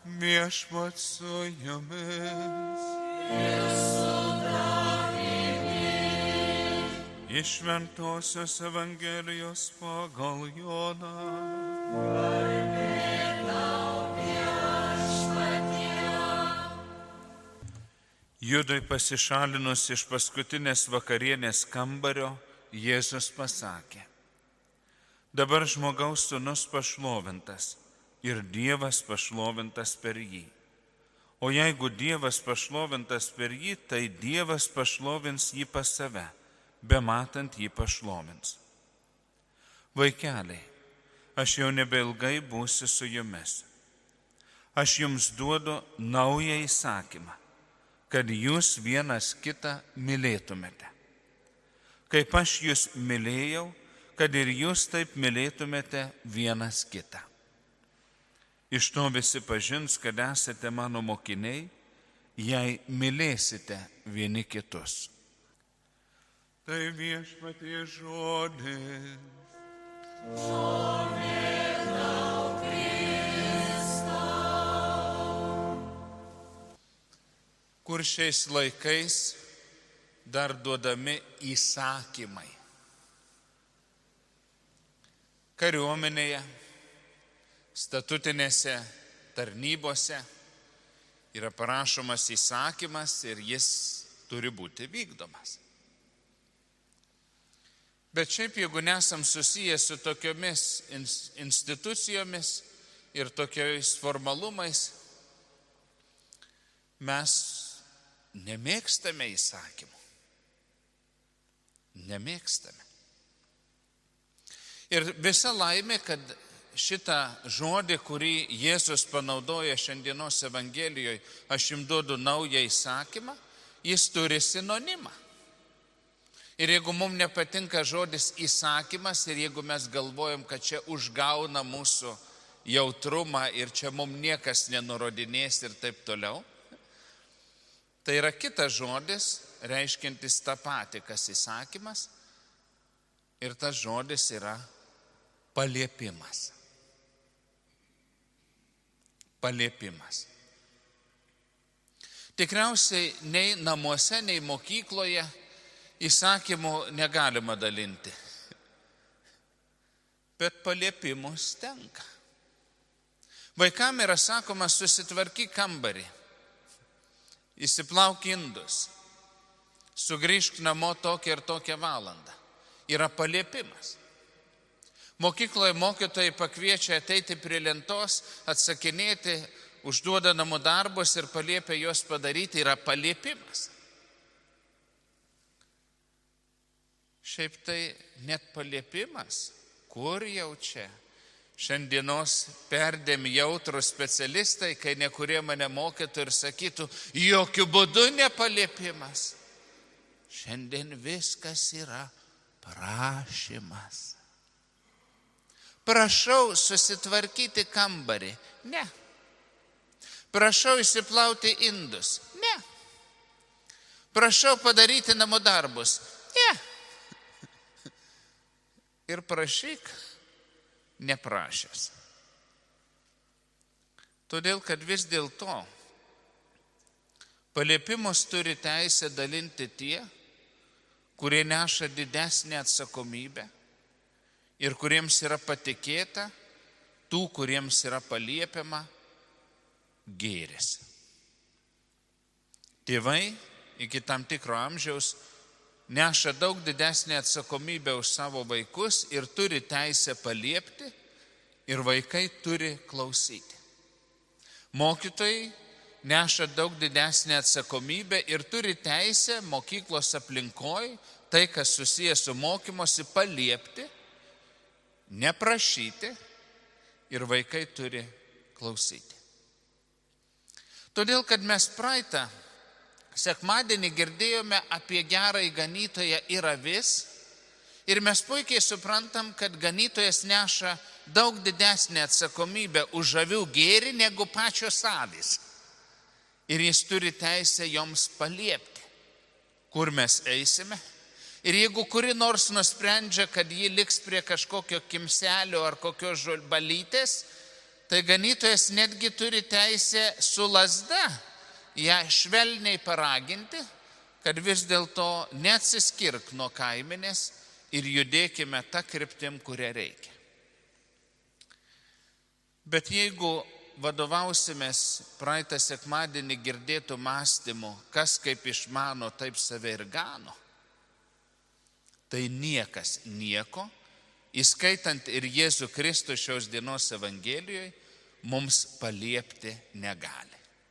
Viešpats su jumis. Iš Šventosios Evangelijos pagal Joną. Judui pasišalinus iš paskutinės vakarienės kambario, Jėzus pasakė: dabar žmogaus sūnus pašlovintas ir Dievas pašlovintas per jį. O jeigu Dievas pašlovintas per jį, tai Dievas pašlovins jį pas save, bematant jį pašlovins. Vaikeliai, aš jau nebeilgai būsiu su jumis. Aš jums duodu naują įsakymą, kad jūs vienas kitą mylėtumėte. Kaip aš jūs mylėjau, kad ir jūs taip mylėtumėte vienas kitą. Iš to visi pažins, kad esate mano mokiniai, jei mylėsite vieni kitus. Tai Viešpaties žodis. Kur šiais laikais dar duodami įsakymai. Kariuomenėje, statutinėse tarnybose yra parašomas įsakymas ir jis turi būti vykdomas. Bet šiaip, jeigu nesam susiję su tokiomis institucijomis ir tokiais formalumais, mes nemėgstame įsakymų. Nemėgstame. Ir visa laimė, kad šitą žodį, kurį Jėzus panaudoja šiandienos Evangelijoje, aš jums duodu naują įsakymą, jis turi sinonimą. Ir jeigu mums nepatinka žodis įsakymas ir jeigu mes galvojam, kad čia užgauna mūsų jautrumą ir čia mums niekas nenurodinės ir taip toliau, tai yra kitas žodis, reiškiantis tą patį, kas įsakymas, ir tas žodis yra paliepimas. Paliepimas. Tikriausiai nei namuose, nei mokykloje įsakymų negalima dalinti, bet paliepimus tenka. Vaikam yra sakoma, susitvarkyk kambarį, įsiplauk indus, sugrįžk namo tokią ir tokią valandą. Yra paliepimas. Mokykloje mokytojai pakviečia ateiti prie lentos, atsakinėti, užduoda namų darbus ir paliepia juos padaryti. Yra paliepimas. Šiaip tai net paliepimas, kur jau čia? Šiandienos perdėm jautrus specialistai, kai nekurie mane mokytų ir sakytų, jokių būdų nepaliepimas. Šiandien viskas yra prašymas. Prašau susitvarkyti kambarį. Ne. Prašau įsiplauti indus. Ne. Prašau padaryti namų darbus. Ne. Ir prašyk neprašęs. Todėl, kad vis dėlto paliepimus turi teisę dalinti tie, kurie neša didesnę atsakomybę ir kuriems yra patikėta, tų, kuriems yra paliepiama gėris. Tėvai iki tam tikro amžiaus neša daug didesnę atsakomybę už savo vaikus ir turi teisę paliepti ir vaikai turi klausyti. Mokytojai neša daug didesnę atsakomybę ir turi teisę mokyklos aplinkoje, tai kas susijęs su mokymosi, paliepti, neprašyti ir vaikai turi klausyti. Todėl, kad mes praeitą sekmadienį girdėjome apie gerąjį ganytoją ir avis ir mes puikiai suprantam, kad ganytojas neša daug didesnę atsakomybę už avių gėrį negu pačios avys. Ir jis turi teisę joms paliepti, kur mes eisime. Ir jeigu kuri nors nusprendžia, kad ji liks prie kažkokio kimselio ar kokios balytės, tai ganytojas netgi turi teisę su lazda ją švelniai paraginti, kad vis dėlto neatsiskirk nuo kaimenės ir judėkime tą kryptim, kurią reikia. Bet jeigu vadovausimės praeitą sekmadienį girdėtų mąstymų, kas kaip išmano, taip save ir gano, tai niekas nieko, įskaitant ir Jėzų Kristų šios dienos Evangelijoje, mums paliepti negali.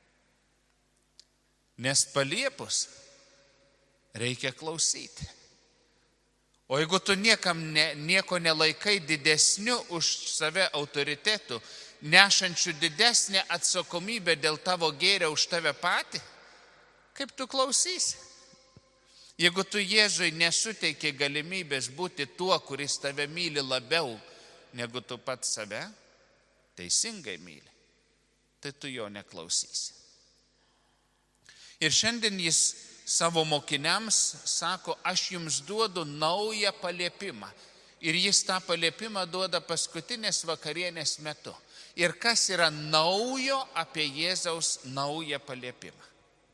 Nes paliepus reikia klausyti. O jeigu tu nieko nelaikai didesniu už save autoritetu, nešančių didesnę atsakomybę dėl tavo gėrio už tave patį, kaip tu klausysi? Jeigu tu Jėzui nesuteiki galimybės būti tuo, kuris tave myli labiau negu tu pats save, teisingai myli, tai tu jo neklausysi. Ir šiandien jis savo mokiniams sako, aš jums duodu naują paliepimą. Ir jis tą paliepimą duoda paskutinės vakarienės metu. Ir kas yra naujo apie Jėzaus naują paliepimą?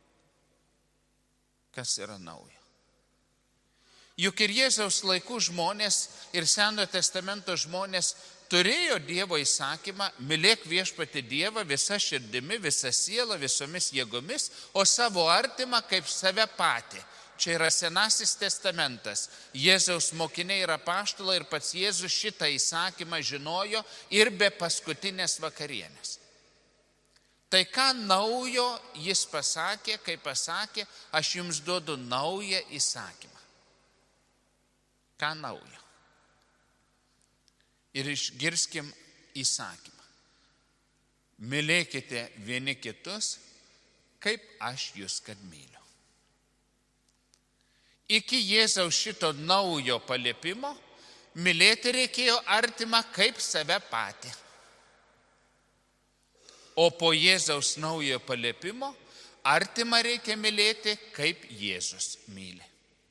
Kas yra naujo? Juk ir Jėzaus laikų žmonės, ir Senojo testamento žmonės turėjo Dievo įsakymą, mylėk viešpatį Dievą visa širdimi, visa siela, visomis jėgomis, o savo artimą kaip save patį. Čia yra Senasis testamentas. Jėzaus mokiniai yra apaštalai ir pats Jėzus šitą įsakymą žinojo ir be paskutinės vakarienės. Tai ką naujo jis pasakė, kai pasakė, aš jums duodu naują įsakymą. Ką naujo? Ir išgirskim įsakymą. Mylėkite vieni kitus, kaip aš jūs kad myliu. Iki Jėzaus šito naujo paliepimo mylėti reikėjo artimą kaip save patį. O po Jėzaus naujo paliepimo artimą reikia mylėti kaip Jėzus myli.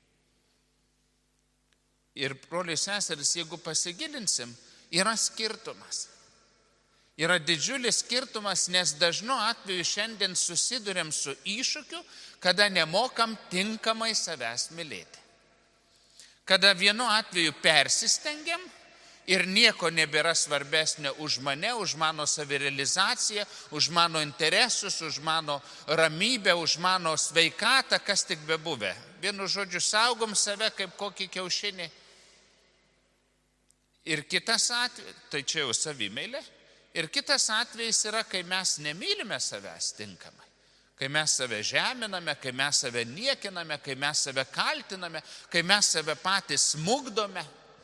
Ir broliai seserys, jeigu pasigilinsim, yra skirtumas. Yra didžiulis skirtumas, nes dažnu atveju šiandien susiduriam su iššūkiu, kada nemokam tinkamai savęs mylėti. Kada vienu atveju persistengiam ir nieko nebėra svarbesnio už mane, už mano savirealizaciją, už mano interesus, už mano ramybę, už mano sveikatą, kas tik bebuvę. Vienu žodžiu, saugom save kaip kokį kiaušinį. Ir kitas atvejis, tai čia jau savimeilė, ir kitas atvejis yra, kai mes nemylime savęs tinkamai. Kai mes save žeminame, kai mes save niekiname, kai mes save kaltiname, kai mes save patys smugdome.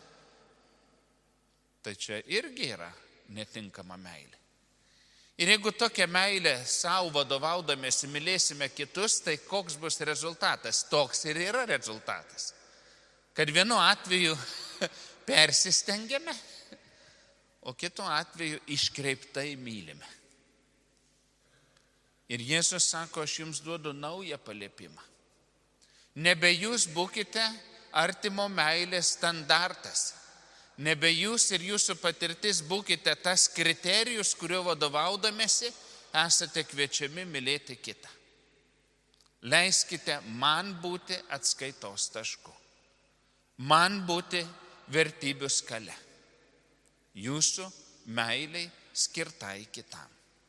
Tai čia irgi yra netinkama meilė. Ir jeigu tokia meilė savo vadovaudamėsi mylėsime kitus, tai koks bus rezultatas? Toks ir yra rezultatas. Kad vienu atveju persistengiame, o kitu atveju iškreiptai mylime. Ir Jėzus sako, aš jums duodu naują paliepimą. Nebe jūs būkite artimo meilės standartas. Nebe jūs ir jūsų patirtis būkite tas kriterijus, kurio vadovaudamėsi esate kviečiami mylėti kitą. Leiskite man būti atskaitos tašku. Man būti vertybių skale. Jūsų meiliai skirtai kitam.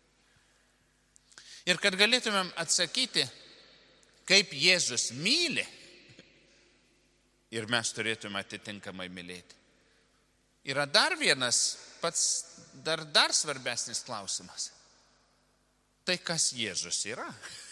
Ir kad galėtumėm atsakyti, kaip Jėzus myli, ir mes turėtume atitinkamai mylėti. Yra dar vienas, dar svarbesnis klausimas. Tai kas Jėzus yra?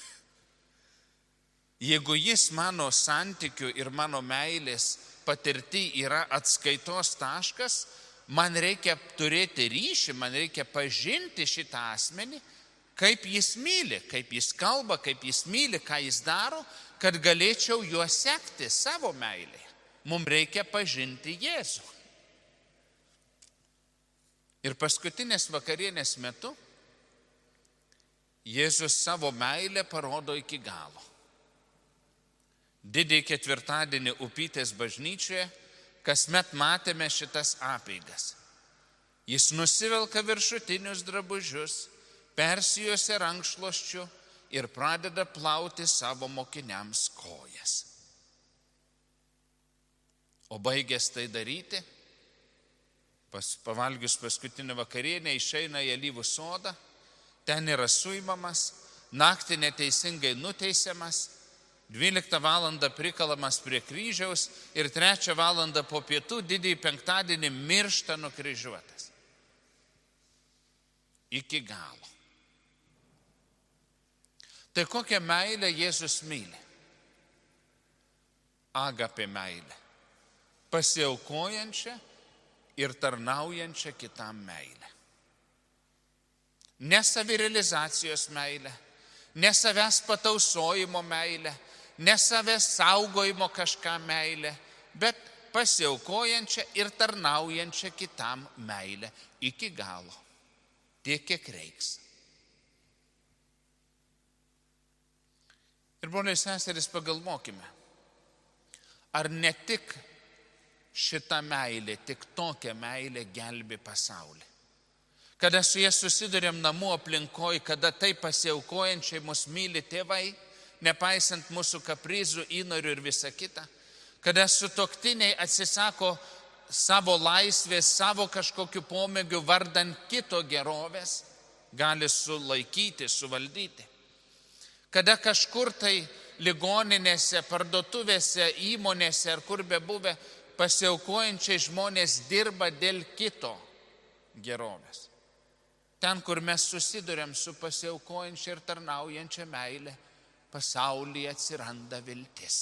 Jeigu jis mano santykių ir mano meilės patirti yra atskaitos taškas, man reikia turėti ryšį, man reikia pažinti šitą asmenį, kaip jis myli, kaip jis kalba, kaip jis myli, ką jis daro, kad galėčiau juo sekti savo meilėje. Mums reikia pažinti Jėzų. Ir paskutinės vakarienės metu Jėzus savo meilę parodo iki galo. Didįjį ketvirtadienį Upytės bažnyčioje kasmet matėme šitas apeigas. Jis nusivelka viršutinius drabužius, persijuosia rankšluosčiu ir pradeda plauti savo mokiniams kojas. O baigęs tai daryti, pavalgius paskutinį vakarienę išeina į alyvų sodą, ten yra suimamas, naktį neteisingai nuteisiamas, 12 valandą prikalamas prie kryžiaus ir 3 valandą po pietų didįjį penktadienį miršta nukryžiuotas. Iki galo. Tai kokią meilę Jėzus myli? Agapė meilę. Pasiaukojančią ir tarnaujančią kitam meilę. Ne savirealizacijos meilę, ne savęs patausojimo meilę, ne savęs saugojimo kažką meilę, bet pasiaukojančią ir tarnaujančią kitam meilę iki galo, tiek kiek reiks. Ir broliai seserys, pagalvokime, ar ne tik šita meilė, tik tokia meilė gelbi pasaulį. Kada su jie susidurėm namų aplinkoje, kada taip pasiaukojančiai mus myli tėvai, nepaisant mūsų kaprizų, įnorių ir visa kita, kada sutuoktiniai atsisako savo laisvės, savo kažkokių pomėgių vardan kito gerovės, gali sulaikyti, suvaldyti. Kada kažkur tai ligoninėse, parduotuvėse, įmonėse ar kur bebuvę, pasiaukojančiai žmonės dirba dėl kito gerovės. Ten, kur mes susiduriam su pasiaukojančia ir tarnaujančia meilė, pasaulyje atsiranda viltis.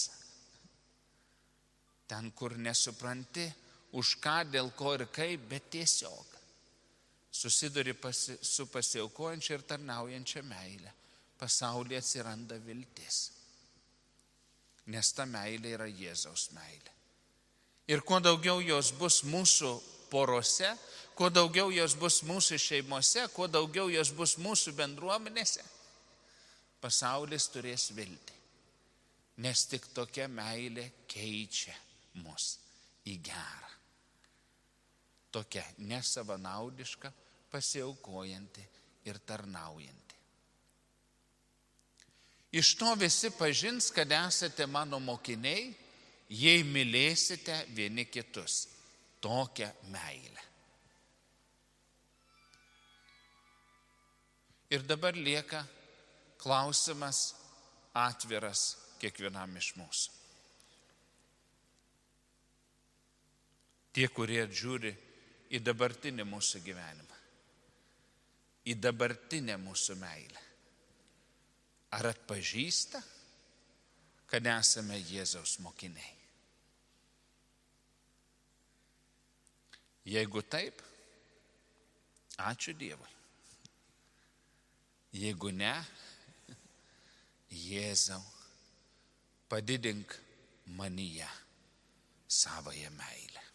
Ten, kur nesupranti, už ką, dėl ko ir kaip, bet tiesiog susiduri su pasiaukojančia ir tarnaujančia meilė, pasaulyje atsiranda viltis. Nes ta meilė yra Jėzaus meilė. Ir kuo daugiau jos bus mūsų porose, kuo daugiau jos bus mūsų šeimose, kuo daugiau jos bus mūsų bendruomenėse, pasaulis turės viltį. Nes tik tokia meilė keičia mus į gerą. Tokia nesavanaudiška, pasiaukojanti ir tarnaujanti. Iš to visi pažins, kad esate mano mokiniai, jei mylėsite vieni kitus. Tokią meilę. Ir dabar lieka klausimas atviras kiekvienam iš mūsų. Tie, kurie žiūri į dabartinį mūsų gyvenimą, į dabartinę mūsų meilę, ar atpažįsta, kad esame Jėzaus mokiniai? Jeigu taip, ačiū Dievui. Jeigu ne, Jėzau, padidink manyje savąją meilę.